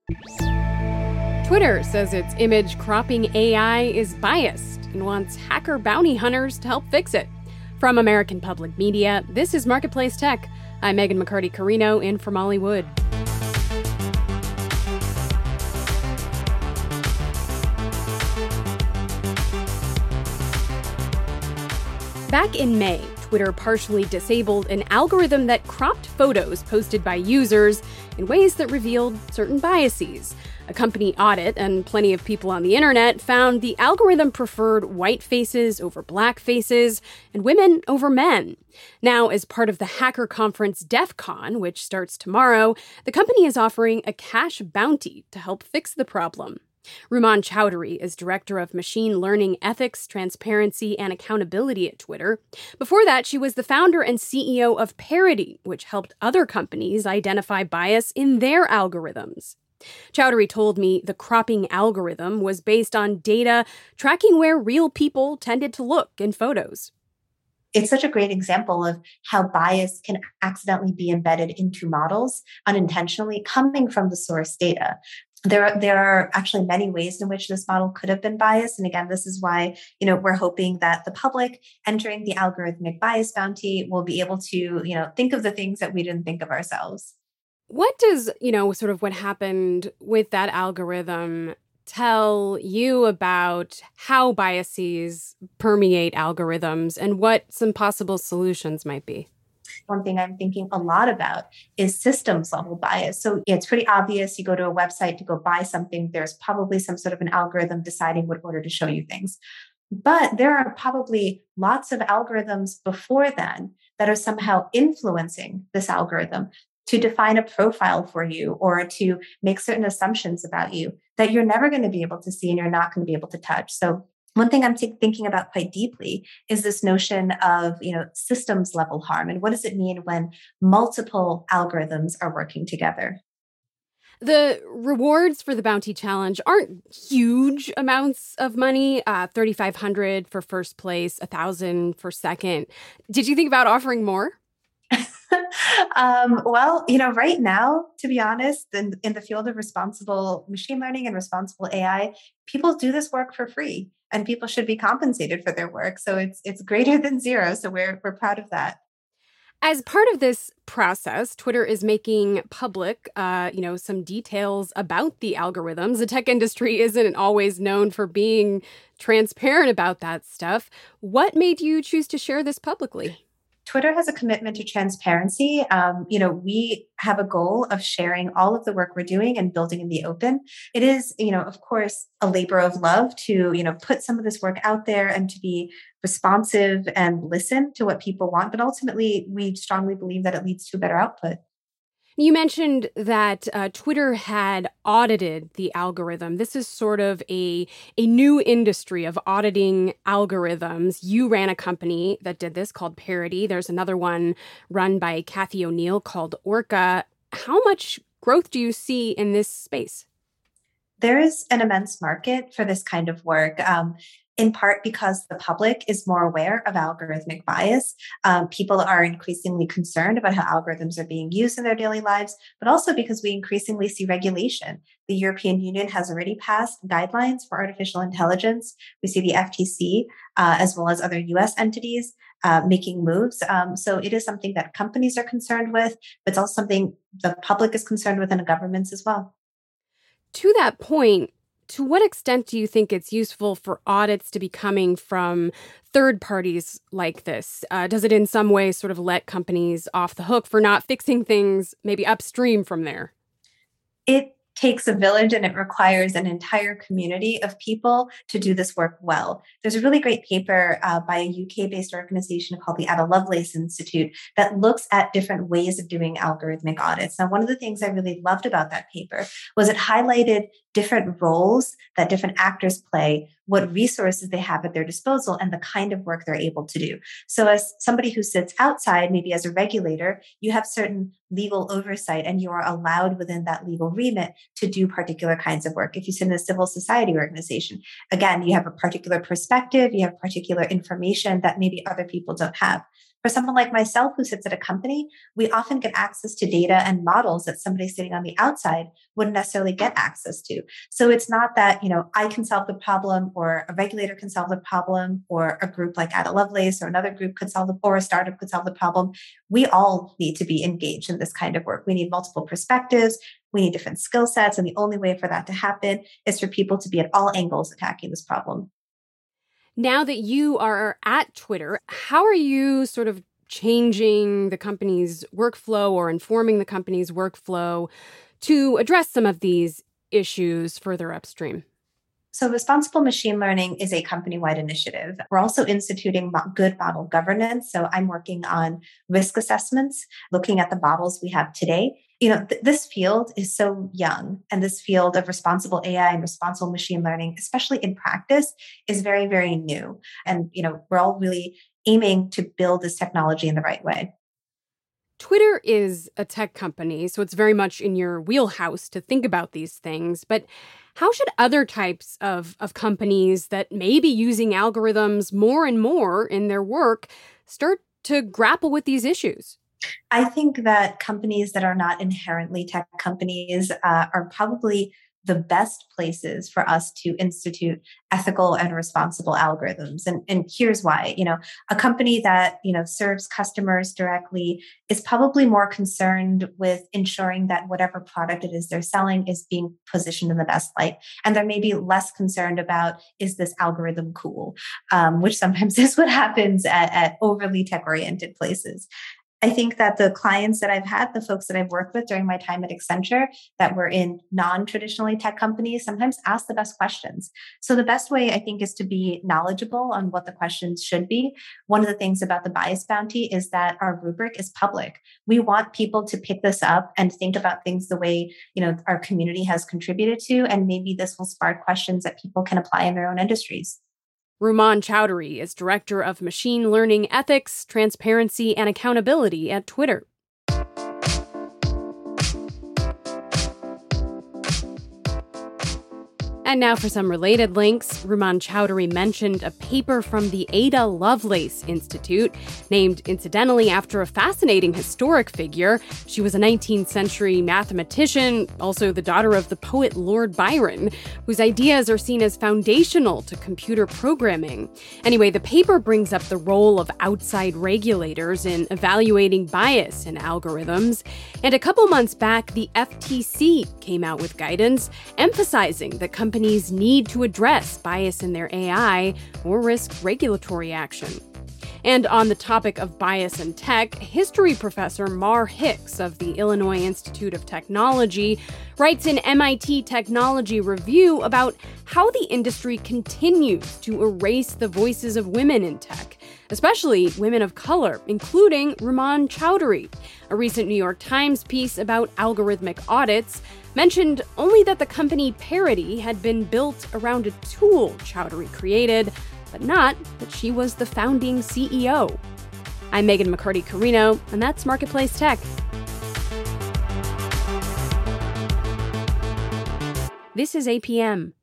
Twitter says its image cropping AI is biased and wants hacker bounty hunters to help fix it. From American Public Media, this is Marketplace Tech. I'm Megan McCarty-Carino in for Molly Wood. Back in May, Twitter partially disabled an algorithm that cropped photos posted by users in ways that revealed certain biases. A company audit and plenty of people on the internet found the algorithm preferred white faces over black faces and women over men. Now, as part of the hacker conference DEF CON, which starts tomorrow, the company is offering a cash bounty to help fix the problem. Rumon Chowdhury is Director of Machine Learning Ethics, Transparency, and Accountability at Twitter. Before that, she was the founder and CEO of Parity, which helped other companies identify bias in their algorithms. Chowdhury told me the cropping algorithm was based on data tracking where real people tended to look in photos. It's such a great example of how bias can accidentally be embedded into models unintentionally coming from the source data. There are actually many ways in which this model could have been biased. And again, this is why, we're hoping that the public entering the algorithmic bias bounty will be able to, think of the things that we didn't think of ourselves. What does, sort of what happened with that algorithm tell you about how biases permeate algorithms and what some possible solutions might be? One thing I'm thinking a lot about is systems level bias. So it's pretty obvious. You go to a website to go buy something, there's probably some sort of an algorithm deciding what order to show you things. But there are probably lots of algorithms before then that are somehow influencing this algorithm to define a profile for you or to make certain assumptions about you that you're never going to be able to see and you're not going to be able to touch. So one thing I'm thinking about quite deeply is this notion of, systems level harm. And what does it mean when multiple algorithms are working together? The rewards for the Bounty Challenge aren't huge amounts of money, $3,500 for first place, $1,000 for second. Did you think about offering more? Well, right now, to be honest, in the field of responsible machine learning and responsible AI, people do this work for free and people should be compensated for their work. So it's greater than zero. So we're proud of that. As part of this process, Twitter is making public, some details about the algorithms. The tech industry isn't always known for being transparent about that stuff. What made you choose to share this publicly? Twitter has a commitment to transparency. We have a goal of sharing all of the work we're doing and building in the open. It is, of course, a labor of love to, put some of this work out there and to be responsive and listen to what people want. But ultimately, we strongly believe that it leads to a better output. You mentioned that Twitter had audited the algorithm. This is sort of a new industry of auditing algorithms. You ran a company that did this called Parity. There's another one run by Kathy O'Neill called Orca. How much growth do you see in this space? There is an immense market for this kind of work. In part because the public is more aware of algorithmic bias. People are increasingly concerned about how algorithms are being used in their daily lives, but also because we increasingly see regulation. The European Union has already passed guidelines for artificial intelligence. We see the FTC, as well as other US entities, making moves. So it is something that companies are concerned with, but it's also something the public is concerned with and governments as well. To that point, to what extent do you think it's useful for audits to be coming from third parties like this? Does it in some way sort of let companies off the hook for not fixing things maybe upstream from there? It takes a village and it requires an entire community of people to do this work well. There's a really great paper by a UK-based organization called the Ada Lovelace Institute that looks at different ways of doing algorithmic audits. Now, one of the things I really loved about that paper was it highlighted different roles that different actors play, what resources they have at their disposal, and the kind of work they're able to do. So as somebody who sits outside, maybe as a regulator, you have certain legal oversight and you are allowed within that legal remit to do particular kinds of work. If you sit in a civil society organization, again, you have a particular perspective, you have particular information that maybe other people don't have. For someone like myself who sits at a company, we often get access to data and models that somebody sitting on the outside wouldn't necessarily get access to. So it's not that, I can solve the problem or a regulator can solve the problem or a group like Ada Lovelace or another group could solve or a startup could solve the problem. We all need to be engaged in this kind of work. We need multiple perspectives. We need different skill sets. And the only way for that to happen is for people to be at all angles attacking this problem. Now that you are at Twitter, how are you sort of changing the company's workflow or informing the company's workflow to address some of these issues further upstream? So responsible machine learning is a company-wide initiative. We're also instituting good model governance. So I'm working on risk assessments, looking at the models we have today. This field is so young, and this field of responsible AI and responsible machine learning, especially in practice, is very, very new. And, we're all really aiming to build this technology in the right way. Twitter is a tech company, so it's very much in your wheelhouse to think about these things. But how should other types of companies that may be using algorithms more and more in their work start to grapple with these issues? I think that companies that are not inherently tech companies are probably the best places for us to institute ethical and responsible algorithms. And here's why. A company that, serves customers directly is probably more concerned with ensuring that whatever product it is they're selling is being positioned in the best light. And they're maybe less concerned about, is this algorithm cool? Which sometimes is what happens at overly tech-oriented places. I think that the clients that I've had, the folks that I've worked with during my time at Accenture that were in non-traditionally tech companies, sometimes ask the best questions. So the best way, I think, is to be knowledgeable on what the questions should be. One of the things about the bias bounty is that our rubric is public. We want people to pick this up and think about things the way, our community has contributed to, and maybe this will spark questions that people can apply in their own industries. Rumon Chowdhury is Director of Machine Learning Ethics, Transparency, and Accountability at Twitter. And now for some related links. Rumon Chowdhury mentioned a paper from the Ada Lovelace Institute, named incidentally after a fascinating historic figure. She was a 19th century mathematician, also the daughter of the poet Lord Byron, whose ideas are seen as foundational to computer programming. Anyway, the paper brings up the role of outside regulators in evaluating bias in algorithms. And a couple months back, the FTC came out with guidance emphasizing that companies need to address bias in their AI or risk regulatory action. And on the topic of bias in tech, history professor Mar Hicks of the Illinois Institute of Technology writes in MIT Technology Review about how the industry continues to erase the voices of women in tech, especially women of color, including Rumon Chowdhury. A recent New York Times piece about algorithmic audits mentioned only that the company Parity had been built around a tool Chowdhury created, but not that she was the founding CEO. I'm Megan McCarty-Carino, and that's Marketplace Tech. This is APM.